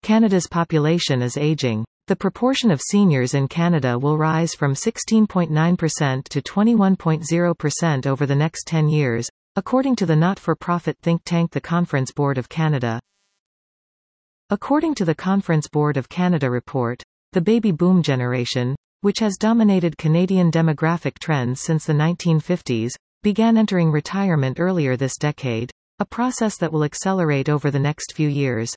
Canada's population is aging. The proportion of seniors in Canada will rise from 16.9% to 21.0% over the next 10 years, according to the not-for-profit think tank the Conference Board of Canada. According to the Conference Board of Canada report, the baby boom generation, which has dominated Canadian demographic trends since the 1950s, began entering retirement earlier this decade, a process that will accelerate over the next few years.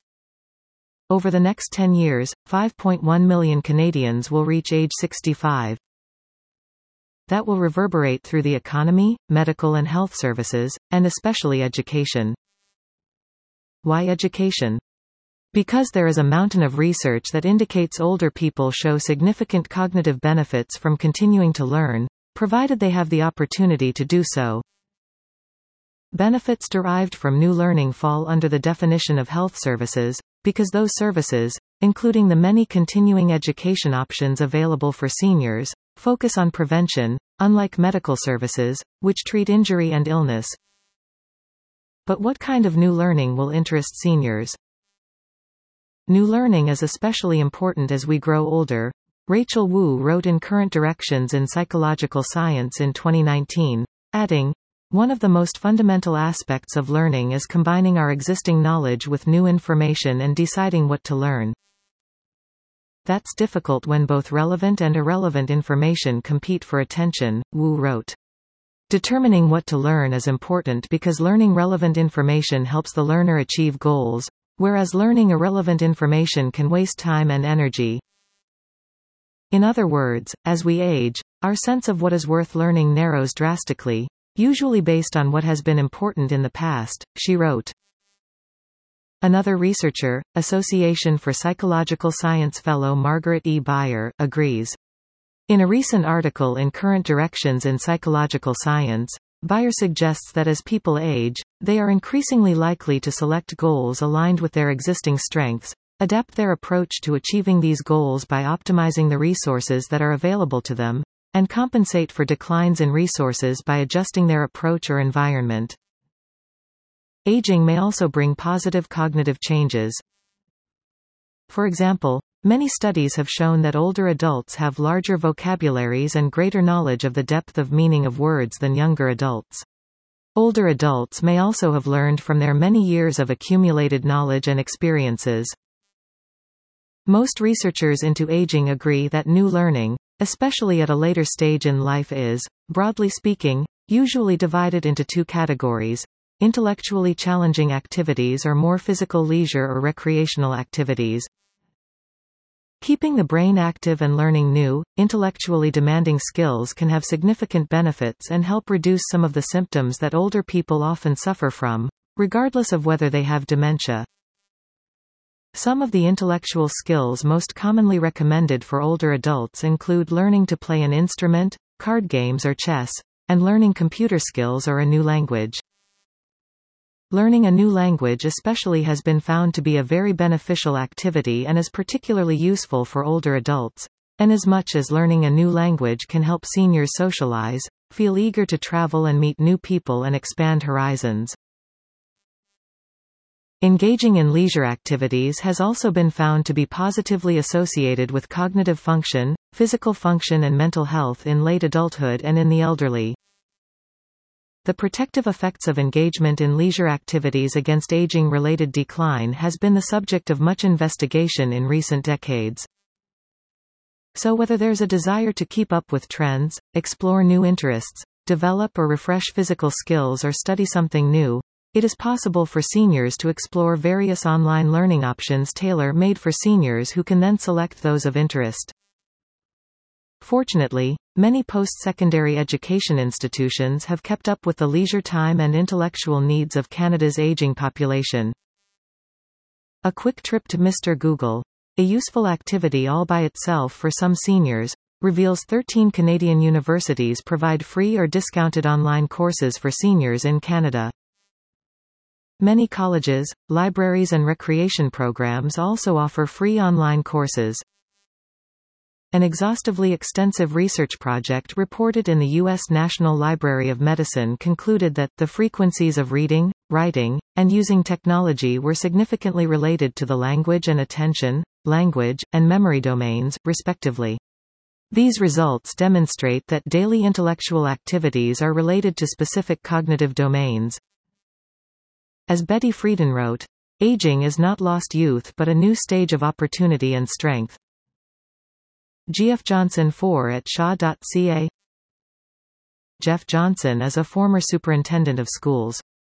Over the next 10 years, 5.1 million Canadians will reach age 65. That will reverberate through the economy, medical and health services, and especially education. Why education? Because there is a mountain of research that indicates older people show significant cognitive benefits from continuing to learn, provided they have the opportunity to do so. Benefits derived from new learning fall under the definition of health services, because those services, including the many continuing education options available for seniors, focus on prevention, unlike medical services, which treat injury and illness. But what kind of new learning will interest seniors? New learning is especially important as we grow older, Rachel Wu wrote in Current Directions in Psychological Science in 2019, adding, "One of the most fundamental aspects of learning is combining our existing knowledge with new information and deciding what to learn. That's difficult when both relevant and irrelevant information compete for attention," Wu wrote. Determining what to learn is important because learning relevant information helps the learner achieve goals, whereas learning irrelevant information can waste time and energy. In other words, as we age, our sense of what is worth learning narrows drastically, usually based on what has been important in the past, she wrote. Another researcher, Association for Psychological Science fellow Margaret E. Beyer, agrees. In a recent article in Current Directions in Psychological Science, Beyer suggests that as people age, they are increasingly likely to select goals aligned with their existing strengths, adapt their approach to achieving these goals by optimizing the resources that are available to them, and compensate for declines in resources by adjusting their approach or environment. Aging may also bring positive cognitive changes. For example, many studies have shown that older adults have larger vocabularies and greater knowledge of the depth of meaning of words than younger adults. Older adults may also have learned from their many years of accumulated knowledge and experiences. Most researchers into aging agree that new learning, especially at a later stage in life, is, broadly speaking, usually divided into two categories: intellectually challenging activities or more physical leisure or recreational activities. Keeping the brain active and learning new, intellectually demanding skills can have significant benefits and help reduce some of the symptoms that older people often suffer from, regardless of whether they have dementia. Some of the intellectual skills most commonly recommended for older adults include learning to play an instrument, card games or chess, and learning computer skills or a new language. Learning a new language especially has been found to be a very beneficial activity and is particularly useful for older adults, inasmuch as learning a new language can help seniors socialize, feel eager to travel and meet new people and expand horizons. Engaging in leisure activities has also been found to be positively associated with cognitive function, physical function and mental health in late adulthood and in the elderly. The protective effects of engagement in leisure activities against aging-related decline has been the subject of much investigation in recent decades. So whether there's a desire to keep up with trends, explore new interests, develop or refresh physical skills or study something new, it is possible for seniors to explore various online learning options tailor-made for seniors who can then select those of interest. Fortunately, many post-secondary education institutions have kept up with the leisure time and intellectual needs of Canada's aging population. A quick trip to Mr. Google, a useful activity all by itself for some seniors, reveals 13 Canadian universities provide free or discounted online courses for seniors in Canada. Many colleges, libraries and recreation programs also offer free online courses. An exhaustively extensive research project reported in the U.S. National Library of Medicine concluded that the frequencies of reading, writing, and using technology were significantly related to the language and attention, language, and memory domains, respectively. These results demonstrate that daily intellectual activities are related to specific cognitive domains. As Betty Friedan wrote, "Aging is not lost youth but a new stage of opportunity and strength." G. F. Johnson IV at Shaw.ca. Jeff Johnson is a former superintendent of schools.